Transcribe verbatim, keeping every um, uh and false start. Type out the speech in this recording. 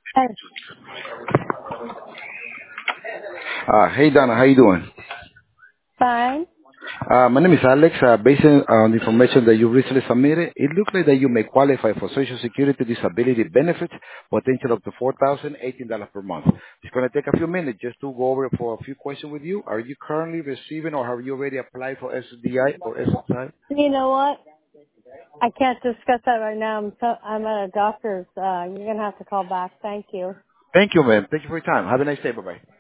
Hey, Uh, hey Donna, how you doing? fine. Uh, my name is Alex. Uh, based on on the information that you recently submitted, it looks like that you may qualify for Social Security disability benefits, potential up to four thousand eighteen dollars per month. It's going to take a few minutes just to go over for a few questions with you. Are you currently receiving or have you already applied for S D I or S S I? You know what? I can't discuss that right now. I'm so, I'm at a doctor's. Uh, you're gonna have to call back. Thank you. Thank you, man. Thank you for your time. Have a nice day. Bye-bye.